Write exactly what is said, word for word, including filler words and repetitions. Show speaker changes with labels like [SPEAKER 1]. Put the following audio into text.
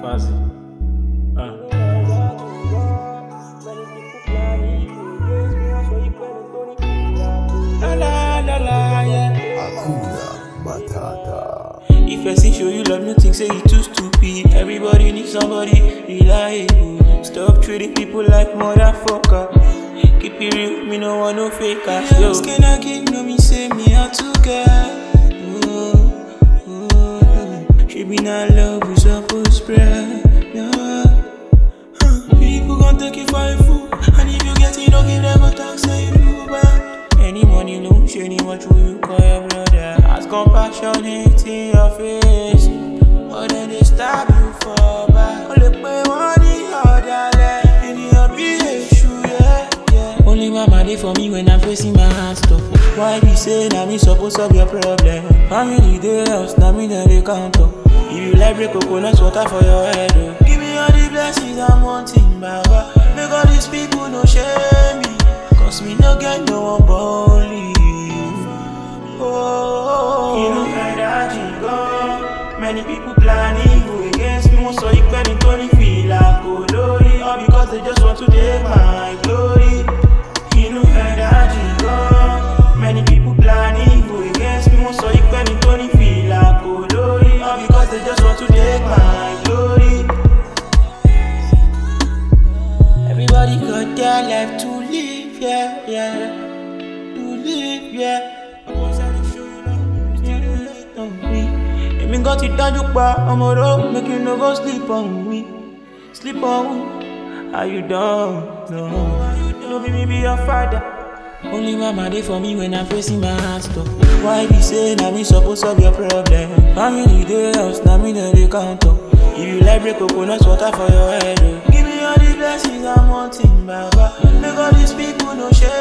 [SPEAKER 1] Fuzzy. Ah. La la la la, yeah.
[SPEAKER 2] Hakuna Matata.
[SPEAKER 1] If I see show you love, no think say you too stupid. Everybody needs somebody reliable. Stop treating people like motherfucker. Keep it real, me no want no fake ass. Yo, skin I give no me say me how to get. Ooh, ooh. She be not love we supposed spread. Yeah. Huh. People gon' take you for a fool, and if you get it, don't give them a talk, say you do bad. Any money, no shady, what will you call your brother? As compassionate in your face, but then they stab you for back. Only pay one the other leg, in your be issue, yeah, yeah. Only mama dey for me when I'm facing my hands stuff. Why be say na me supposed solve your problem? Family dey house, na me that they count up. If you like break coconut water for your head, oh. Give me all the blessings I'm wanting, Baba. Make all these people no shame me, cause me no get no one believe. Oh, you know that you go. Many people planning go against me, so you better don't feel like glory, all because they just want to take my glory. You know that you go. Many people planning go against me, so you better don't feel like glory, all because they just want to take my glory. Everybody got their life to live, yeah, yeah. To live, yeah. Me got it down, you pa, I'm a road, make you no go sleep on me. Sleep on me, how you done? No, no be me be your father. Only mama dey for me when I'm facing my hard stuff. Why be say na me supposed solve your problem? Family dey house, na me that they count up. If you like break coconut water for your head, oh. Give me all the blessings I'm wanting, Baba. Make all these people no share.